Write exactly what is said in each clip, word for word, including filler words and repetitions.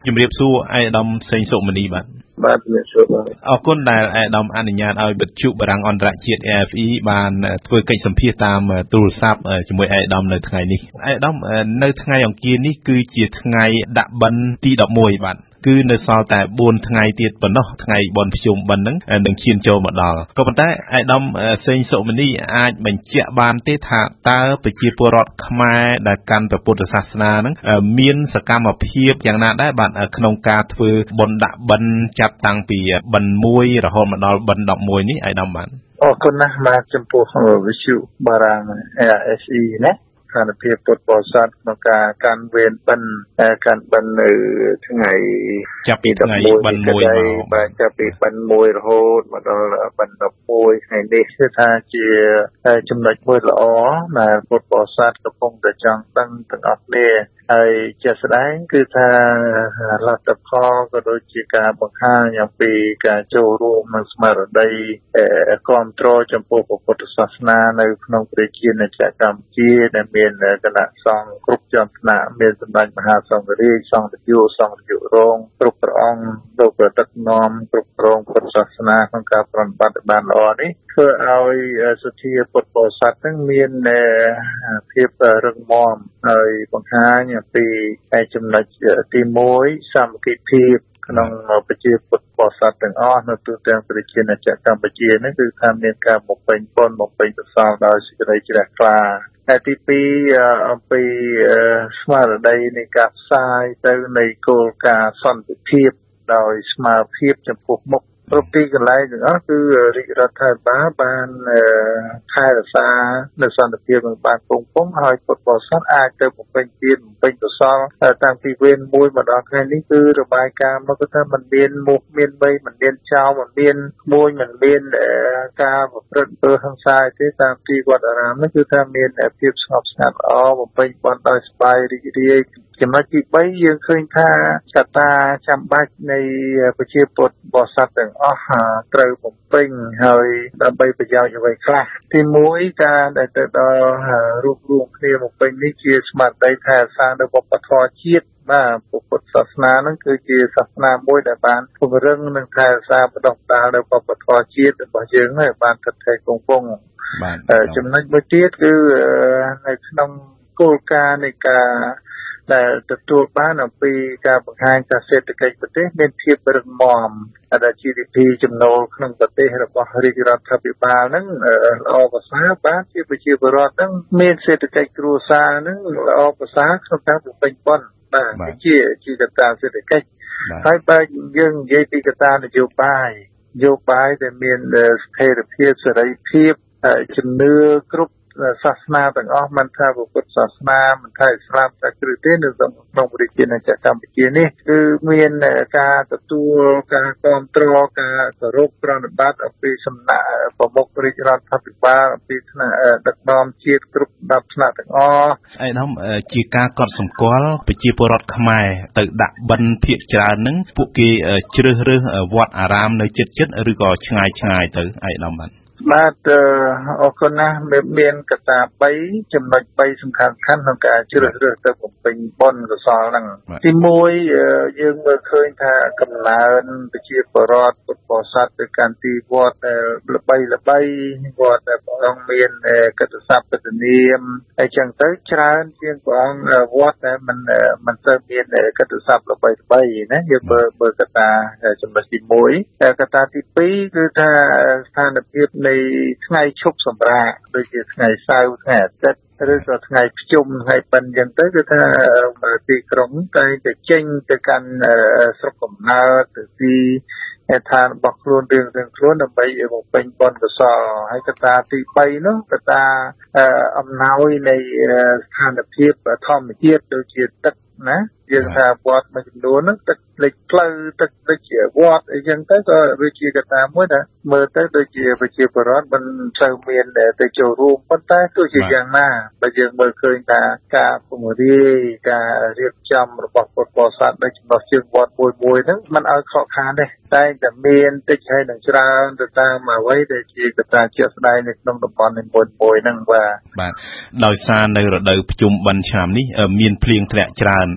ជំរាបសួរឯកឧត្តមសេងសុមនីបាទបាទជំរាបសួរបាទអរគុណដែលឯកឧត្តមអនុញ្ញាតឲ្យវិទ្យុបារាំងអន្តរជាតិ A F E បានធ្វើកិច្ចសម្ភាសន៍តាមទូរស័ព្ទជាមួយឯកឧត្តមនៅថ្ងៃនេះឯកឧត្តមនៅថ្ងៃអង្គារនេះគឺជាថ្ងៃដាក់បិណ្ឌទីដប់មួយបាទគឺនៅសល់តែបួនថ្ងៃទៀតប៉ុណ្ណោះថ្ងៃបុណ្យភ្ជុំបិណ្ឌហ្នឹងនឹងឈានចូលមកដល់ក៏ប៉ុន្តែឯកឧត្តមសេងសុមនីអាចបញ្ជាក់បានទេថាតើប្រជាពលរដ្ឋខ្មែរដែលកាន់ព្រះពុទ្ធសាសនាហ្នឹងមានសកម្មភាពយ៉ាងណាដែរបាទក្នុងការធ្វើបុណ្យដាក់បិណ្ឌចាប់តាំងពីបិណ្ឌមួយរហូតមកដល់បិណ្ឌដប់មួយនេះឯកឧត្តមបាទអរគុណណាស់បាទចំពោះវិទ្យុបារាំង A F E ណាស្ថានភាពពុទ្ធបរិស័ទក្នុងការកាន់វេនបិណ្ឌកាន់បិណ្ឌនៅថ្ងៃចាប់ពីថ្ងៃបិណ្ឌមួយមកបាទចាប់ពីបិណ្ឌមួយរហូតមកដល់បិណ្ឌដប់មួយថ្ងៃនេះគឺថាជាចំណុចមួយល្អដែលពុទ្ធបរិស័ទកំពុងតែចង់ដឹងទាំងអស់គ្នាហើយជាក់ស្ដែងគឺថាលទ្ធផលក៏ដូចជាការបង្ហាញអំពីការចូលរួមនិងស្មារតីគាំទ្រចំពោះពុទ្ធសាសនានៅក្នុងប្រជាជាតិកម្ពុជាដែលមានគណៈសង្ឃគ្រប់ជាន់ថ្នាក់មានសម្ដេចមហាសង្ឃរាជសង្ឃនាយកសង្ឃនាយករងគ្រប់ព្រះអង្គលោកប្រតិនាំគ្រប់គ្រងពុទ្ធសាសនាក្នុងការប្រតិបត្តិបានល្អនេះធ្វើឲ្យសទ្ធាពុទ្ធបរិស័ទនឹងមានភាពរឹងមាំហើយបង្ហាញអំពីចំណុចទីមួយសាមគ្គីភាពក្នុងប្រជាពុទ្ធបរិស័ទទាំងអស់នៅទូទាំងប្រជាជាតិកម្ពុជានេះគឺថាមានការបំពេញបុណ្យបំពេញកុសលដោយសេចក្តីជ្រះថ្លាហើយទីពីរអំពីស្មារតីនៃការផ្សាយទៅនៃគោលការណ៍សន្តិភាពដោយស្មារភាពចំពោះមុខគ្រប់ទីកន្លែងទាំងអស់គឺរាជរដ្ឋាភិបាលបានថែរក្សានៅសន្តិភាពនឹងបានពងពងហើយពុទ្ធបរិស័ទអាចទៅបំពេញទានបំពេញកុសលតាំងពីវេនមួយមកដល់ថ្ងៃនេះគឺរបាយការណ៍មកគឺថាมันមានមុខមានបីมันមានចោលมันមានមួយมันមានការប្រព្រឹត្តធ្វើហិង្សាទេតាមទីវត្តអារាមនេះគឺថាមានភាពស្ងប់ស្ងាត់ល្អបំពេញបុណ្យដោយសប្បាយរីករាយចំណុចទីបីយើងឃើញថាកត្តាចាំបាច់នៃប្រជាពុទ្ធបរិស័ទទាំងអស់ត្រូវបំពេញហើយដើម្បីប្រយោជន៍អ្វីខ្លះទីមួយការដែលទៅដល់រួមរួមគ្នាបំពេញនេះជាស្មារតីថែរក្សានៅវប្បធម៌ជាតិបាទពុទ្ធសាសនានឹងគឺជាសាសនាមួយដែលបានពង្រឹងនិងថែរក្សាបដិបដាលនៅវប្បធម៌ជាតិរបស់យើងហើយបានស្ថិតគង់វង្សបាទចំណុចមួយទៀតគឺនៅក្នុងគោលការណ៍នៃការដែលទទួលបានអំពីការបង្ហាញថាសេដ្ឋកិច្ចប្រទេសមានភាពរឹងមាំដែល G D P ចំណូលក្នុងប្រទេសរបស់រាជរដ្ឋាភិបាលហ្នឹងល្អប្រសើរបាទជាប្រជាពលរដ្ឋហ្នឹងមានសេដ្ឋកិច្ចគ្រួសារហ្នឹងល្អប្រសើរក្នុងការបំពេញបុណ្យបាទជាជាកត្តាសេដ្ឋកិច្ចហើយបើយើងនិយាយពីកត្តានយោបាយនយោបាយដែលមានស្ថិរភាពសេរីភាពជំនឿគ្រប់សាសនាទាំងអស់មិនថាពុទ្ធសាសនាមិនថាឥស្លាមតែគ្រឹះទេនៅក្នុងប្រជាជាតិកម្ពុជានេះគឺមានការទទួលការគ្រប់គ្រងការគោរពប្រណិប័តអំពីសំណាក់ប្រមុខរាជរដ្ឋាភិបាលអំពីថ្នាក់ដឹកនាំជាតិគ្រប់ដំណាក់ថ្នាក់ទាំងអស់ឯកឧត្តមជាការកត់សម្គាល់ប្រជាពលរដ្ឋខ្មែរទៅដាក់បិណ្ឌភាគច្រើនហ្នឹងពួកគេជ្រើសរើសវត្តអារាមនៅជិតៗឬក៏ឆ្ងាយឆ្ងាយទៅឯកឧត្តមបាទបាទអរគុណណាស់មានកត្តាបីចំណុចបីសំខាន់ៗក្នុងការជ្រើសរើសទៅបំពេញបុណ្យកុសលហ្នឹងទីមួយយើងមើលឃើញថាកំណើនប្រជាពលរដ្ឋពុទ្ធបរិស័ទទៅកាន់ទីវត្តល្បីល្បីវត្តដែលព្រះអង្គមានកិត្តិស័ព្ទកិត្តិនាមអញ្ចឹងទៅច្រើនជាងព្រះអង្គវត្តដែលមិនមិនទៅមានកិត្តិស័ព្ទល្បីល្បីណាយើងមើលមើលកត្តាចំណុចទីមួយកត្តាទីពីរគឺថាស្ថានភាពនៃថ្ងៃឈប់សម្រាកដូចជាថ្ងៃសៅរ៍ថ្ងៃអាទិត្យឬក៏ថ្ងៃភ្ជុំថ្ងៃបិណ្ឌអញ្ចឹងទៅគឺថាទីក្រុងតែទៅចេញទៅកាន់ស្រុកកំណើតទៅទីឋានរបស់ខ្លួនរៀងៗខ្លួនដើម្បីបំពេញបុណ្យកុសលហើយកត្តាទីបីនោះកត្តាអំណោយនៃស្ថានភាពធម្មជាតិដូចជាទឹកណាយើងថាវត្តមួយចំនួនហ្នឹងទឹកលេចផ្លូវទឹកដូចជាវត្តអីចឹងទៅក៏វាជាកត្តាមួយដែលមើលទៅដូចជាប្រជាពលរដ្ឋមិនសូវមានទៅចូលរួមប៉ុន្តែទោះជាយ៉ាងណាបើយើងមើលឃើញថាការពង្រាយការរៀបចំរបស់ពុទ្ធបរិស័ទនៅចំណុចជើងវត្តមួយមួយហ្នឹងมันឲ្យខកខានទេតែតែមានតិចហើយនឹងច្រើនទៅតាមអ្វីដែលជាកត្តាជាក់ស្ដែងនៅក្នុងតំបន់នីមួយៗហ្នឹងបាទបាទដោយសារនៅរដូវភ្ជុំបិណ្ឌឆ្នាំនេះមានភ្លៀងធ្លាក់ច្រើនហើយ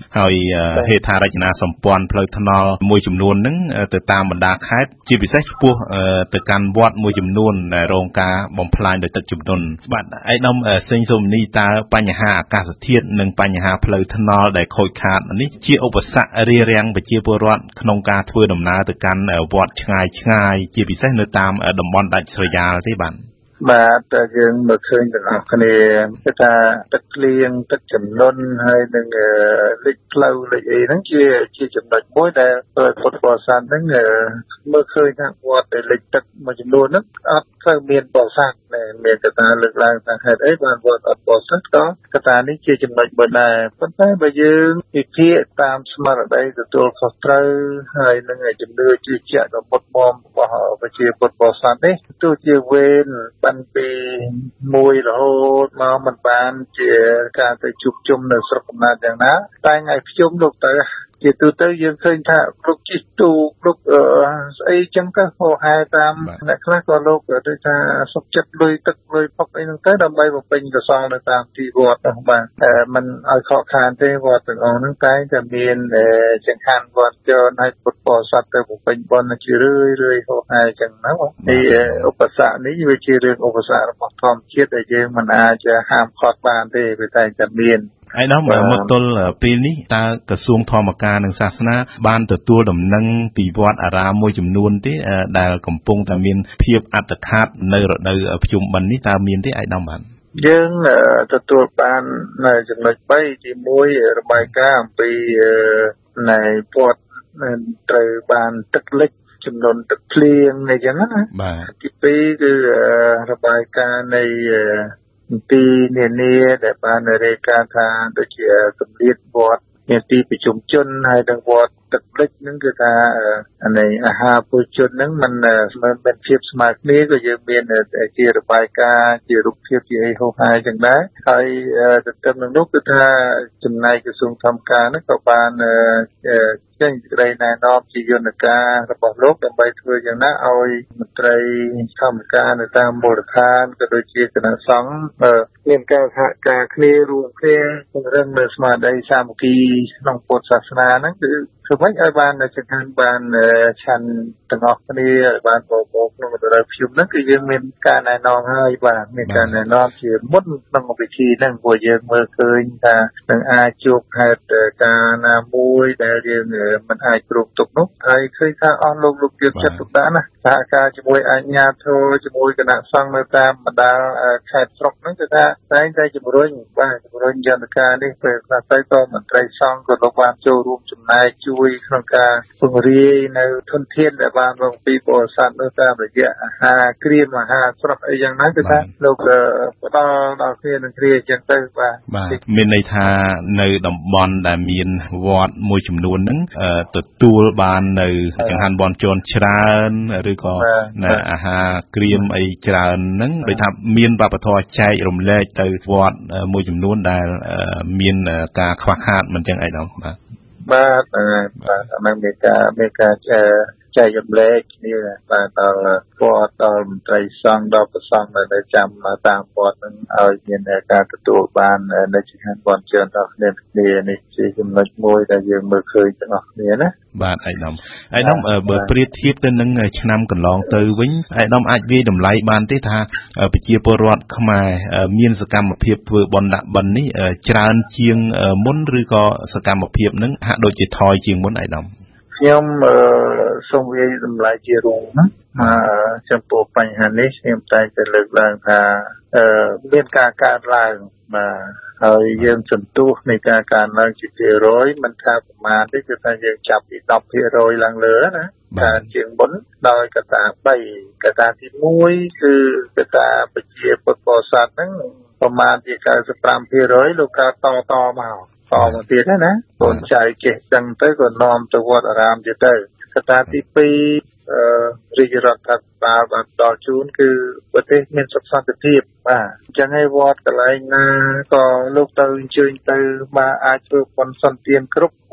ហេដ្ឋារចនាសម្ព័ន្ធផ្លូវថ្នល់មួយចំនួនហ្នឹងទៅតាមបណ្ដាខេត្តជាពិសេសឆ្ពោះទៅកាន់វត្តមួយចំនួនដែលរងការបំផ្លាញដោយទឹកជំនន់បាទឯកឧត្តមសេងសូមនីតើបញ្ហាអាកាសធាតុនិងបញ្ហាផ្លូវថ្នល់ដែលខូចខាតនេះជាឧបសគ្គរារាំងប្រជាពលរដ្ឋក្នុងការធ្វើដំណើរទៅកាន់វត្តឆ្ងាយឆ្ងាយជាពិសេសនៅតាមតំបន់ដាច់ស្រយាលទេបាទបាទតែយើងមើលឃើញទាំងអស់គ្នាគឺថាទឹកភ្លៀងទឹកជំនន់ហើយនឹងលិចផ្លូវលិចអីហ្នឹងជាជាចំណុចមួយដែលពុទ្ធបរិស័ទហ្នឹងមើលឃើញថាវត្តដែលលិចទឹកមួយចំនួនហ្នឹងអត់ត្រូវមានបរិស័ទមានកត្តាលើកឡើងថាហេតុអីបានវត្តអត់បរិស័ទក៏កត្តានេះជាចំណុចមួយដែរប៉ុន្តែបើយើងវិភាគតាមស្មារតីទទួលខុសត្រូវហើយនឹងជំនឿជឿជាក់ដ៏មុតមមរបស់ប្រជាពុទ្ធបរិស័ទនេះទោះជាវេនបានពីមួយរហូតមកមិនបានជាការទៅជួបជុំនៅស្រុកកំណើតយ៉ាងណាតែថ្ងៃភ្ជុំលោកទៅជាទូទៅយើងឃើញថាលោកជិះទូលោកស្អីចឹងទៅហោហែតាមអ្នកខ្លះក៏លោកដូចថាសុខចិត្តលុយទឹកលុយផុកអីហ្នឹងទៅដើម្បីបំពេញកុសលនៅតាមទីវត្តហ្នឹងបាទมันឲ្យខកខានទេវត្តទាំងអង្គហ្នឹងតែតែមានចង្ហាន់វត្តចូលឲ្យពុទ្ធបរិស័ទទៅបំពេញបុណ្យជារឿយរឿយហោហែចឹងណាបាទទីឧបសគ្គនេះវាជារឿងឧបសគ្គរបស់ធម្មជាតិដែលយើងមិនអាចហាមឃាត់បានទេវាតែតែមានឯកឧត្តមមកទល់ពេលនេះតើក្រសួងធម្មការនិងសាសនាបានទទួលដំណឹងពីវត្តអារាមមួយចំនួនទេដែលកំពុងតែមានភាពអត្តឃាតនៅរដូវភ្ជុំបិណ្ឌនេះតើមានទេឯកឧត្តមបាទយើងទទួលបាននៅចំណុចបីទីមួយរបាយការណ៍អំពីនៃវត្តត្រូវបានទឹកលិចចំនួនទឹកភ្លៀងអីចឹងណាបាទទីពីរគឺរបាយការណ៍នៃទីនានាដែលបានរាយការណ៍ថាដូចជាសម្ពាធវត្តមានទីប្រជុំជនហើយនឹងវត្តទឹកលិចហ្នឹងគឺថានៃអាហារពលជនហ្នឹងมันមិនមានភាពស្មើគ្នាក៏យើងមានជារបាយការណ៍ជារូបភាពជាអីហោហែចឹងដែរហើយទន្ទឹមនឹងនោះគឺថាចំណែកក្រសួងធម្មការហ្នឹងក៏បានចេញសេចក្តីណែនាំជាយន្តការរបស់លោកដើម្បីធ្វើយ៉ាងណាឲ្យមន្ត្រីធម្មការនៅតាមមូលដ្ឋានក៏ដូចជាគណៈសង្ឃមានការសហការគ្នារួមគ្នាពង្រឹងនៅស្មារតីសាមគ្គីក្នុងពុទ្ធសាសនាហ្នឹងគឺធ្វើម៉េចឲ្យបានចង្ហាន់បានឆាន់ទាំងអស់គ្នាឲ្យបានបបោក្នុងរដូវភ្ជុំហ្នឹងគឺយើងមានការណែនាំហើយបាទមានការណែនាំជាមុនក្នុងពិធីហ្នឹងព្រោះយើងមើលឃើញថានឹងអាចជួបហេតុការណ៍ណាមួយដែលយើងមិនអាចគ្រោងទុកនោះហើយឃើញថាអស់លោកលោកទៀតចិត្តទុកដាក់ណាសហការជាមួយអាជ្ញាធរជាមួយគណៈសង្ឃនៅតាមបណ្ដាខេត្តស្រុកហ្នឹងគឺថាតែងតែជំរុញបាទជំរុញយន្តការនេះពេលខ្លះទៅក៏មន្ត្រីសង្ឃក៏លោកបានចូលរួមចំណែកជួយក្នុងការពង្រាយនៅធនធានដែលបានរងពីបរិស័ទនៅតាមរយៈអាហារគ្រាមអាហារស្រស់អីយ៉ាងណាគឺថាលោកផ្ដល់ដល់គ្នានឹងគ្រាអញ្ចឹងទៅបាទបាទមានន័យថានៅតំបន់ដែលមានវត្តមួយចំនួនហ្នឹងទទួលបាននៅចង្ហាន់បន់ជន់ច្រើនឬក៏អាហារគ្រាមអីច្រើនហ្នឹងដូចថាមានវប្បធម៌ចែករំលែកទៅវត្តមួយចំនួនដែលមានការខ្វះខាតមិនចឹងអីដល់បាទបាទបាទអានឹងមានការមានការចែករំលែកគ្នាបាទដល់វត្តដល់មន្ត្រីសង្ឃដល់ព្រះសង្ឃដែលចាំតាមវត្តនឹងឲ្យមានការទទួលបាននៅចង្ហាន់បន់ជន់ដល់គ្នាគ្នានេះជាចំណុចមួយដែលយើងមើលឃើញទាំងអស់គ្នាណាបាទឯកឧត្តមឯកឧត្តមបើប្រៀបធៀបទៅនឹងឆ្នាំកន្លងទៅវិញឯកឧត្តមអាចវាយតម្លៃបានទេថាប្រជាពលរដ្ឋខ្មែរមានសកម្មភាពធ្វើបុណ្យដាក់បិណ្ឌនេះច្រើនជាងមុនឬក៏សកម្មភាពនឹងហាក់ដូចជាថយជាងមុនឯកឧត្តមខ្ញុំសូមវាយតម្លៃជារួមណាចំពោះបញ្ហានេះខ្ញុំតែងតែលើកឡើងថាមានការកើតឡើងបាទហើយយើងសន្ទុះនៃការកើនឡើងជាភាគរយមិនថាប្រមាណទេគឺថាយើងចាប់ពីដប់ភាគរយឡើងលើណាការជាងមុនដោយកត្តាបីកត្តាទីមួយគឺកត្តាប្រជាពុទ្ធបរិស័ទហ្នឹងប្រមាណជា 九十五ភាគរយ លោកកើតតតមកតមកទៀតណាកូនចៅចេះដឹងទៅក៏នាំទៅវត្តអារាមទៀតទៅកត្តាទីពីរអឺរាជរដ្ឋាភិបាលបានដល់ជូនគឺប្រទេសមានសុខសន្តិភាពបាទអញ្ចឹងហើយវត្តកន្លែងណាក៏លោកទៅអញ្ជើញទៅមកអាចធ្វើបុណ្យសន្តានគ្រប់វ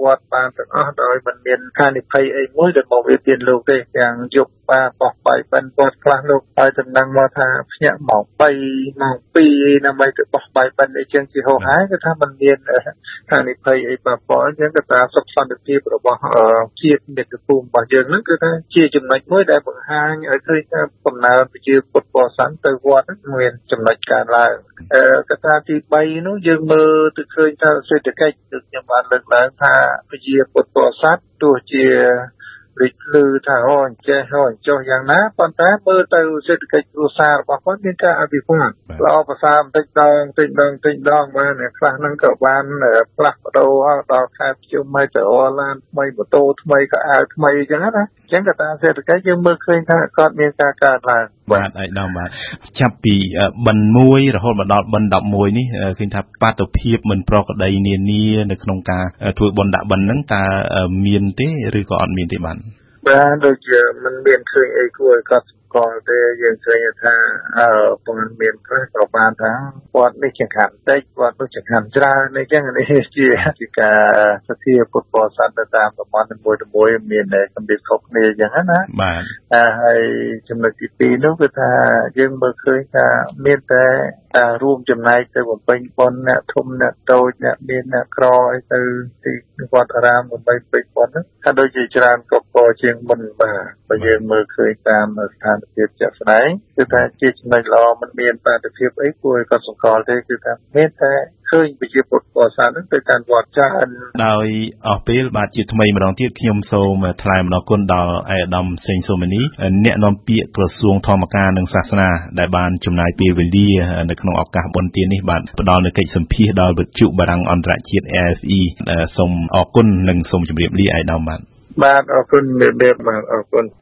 វត្តបានទាំងអស់ដោយមិនមានហានិភ័យអីមួយដែលមកវាទានលោកទេទាំងយប់បាទបោះបាយបិណ្ឌវត្តខ្លះលោកហើយតំណឹងមកថាភ្ញាក់ម៉ោង3ម៉ោង2ដើម្បីទៅបោះបាយបិណ្ឌអីចឹងជាហោហាយគឺថាมันមានហានិភ័យអីប៉ះពាល់ចឹងក៏ថាសុខសន្តិភាពរបស់ជាតិមាតុភូមិរបស់យើងហ្នឹងគឺថាជាចំណុចមួយដែលបង្ហាញឲ្យឃើញថាកំណើនប្រជាពុទ្ធបរិស័ទទៅវត្តហ្នឹងមានចំណុចកើនឡើងអឺកត្តាទី3នោះយើងមើលទៅឃើញថាសេដ្ឋកិច្ចគឺខ្ញុំបានលើកឡើងថាប្រជាពុទ្ធបរិស័ទទោះជារីកលឺថាអូអញ្ចេះអូអញ្ចោះយ៉ាងណាប៉ុន្តែមើលទៅសេដ្ឋកិច្ចគ្រួសាររបស់គាត់មានការអភិវឌ្ឍល្អប្រសើរបន្តិចដងបន្តិចដងបន្តិចដងបានខ្លះហ្នឹងក៏បានផ្លាស់ប្ដូរដល់ខែភ្ជុំមកទៅអឡានថ្មីម៉ូតូថ្មីក៏អាវថ្មីអញ្ចឹងណាអញ្ចឹងក៏តាមសេដ្ឋកិច្ចយើងមើលឃើញថាគាត់មានការកើនឡើងបាទឯកឧត្តមបាទចាប់ពីបិណ្ឌមួយរហូតមកដល់បិណ្ឌដប់មួយនេះឃើញថាបាតុភិបមិនប្រក្រតីនានានៅក្នុងការធ្វើបុណ្យដាក់បិណ្ឌហ្នឹងតើមានទេឬក៏អត់មានទេបាទបាទដូចជាมันមានឃើញអីគួរឲ្យកត់សម្គាល់ទេយើងឃើញថាអឺពលមានខ្លះក៏បានថាគាត់នេះចង្ហាន់តិចគាត់នោះចង្ហាន់ច្រើនអីចឹងនេះជាជាការសទ្ធាពុទ្ធបរិស័ទទៅតាមតំបន់មួយមួយមានសម្ពាធខុសគ្នាអញ្ចឹងណាបាទហើយចំណុចទីពីរនោះគឺថាយើងមើលឃើញថាមានតែរួមចំណែកទៅបំពេញបុណ្យអ្នកធំអ្នកតូចអ្នកមានអ្នកក្រអីទៅទីវត្តអារាមដើម្បីពេញបុណ្យហ្នឹងថាដូចជាច្រើនកបកជាងមុនបាទបើយើងមើលឃើញតាមស្ថានភាពជាក់ស្ដែងគឺថាជាចំណុចល្អមិនមានបាតុភិបអីគួរឲ្យកត់សម្គាល់ទេគឺថាមានតែឃើញប្រជាពុទ្ធបរិស័ទហ្នឹងទៅកាន់វត្តច្រើនដោយអស់ពេលបាទជាថ្មីម្ដងទៀតខ្ញុំសូមថ្លែងអំណរគុណដល់ឯកឧត្តមសេងសូមានីអ្នកនាំពាក្យក្រសួងធម្មការនិងសាសនាដែលបានចំណាយពេលវេលានៅក្នុងឱកាសបុណ្យទាននេះបាទផ្ដល់នូវកិច្ចសម្ភាសន៍ដល់វិទ្យុបារាំងអន្តរជាតិ A F E សូមអរគុណនិងសូមជម្រាបលាឯកឧត្តមបាទបាទអរគុណមេបបាទអរគុណ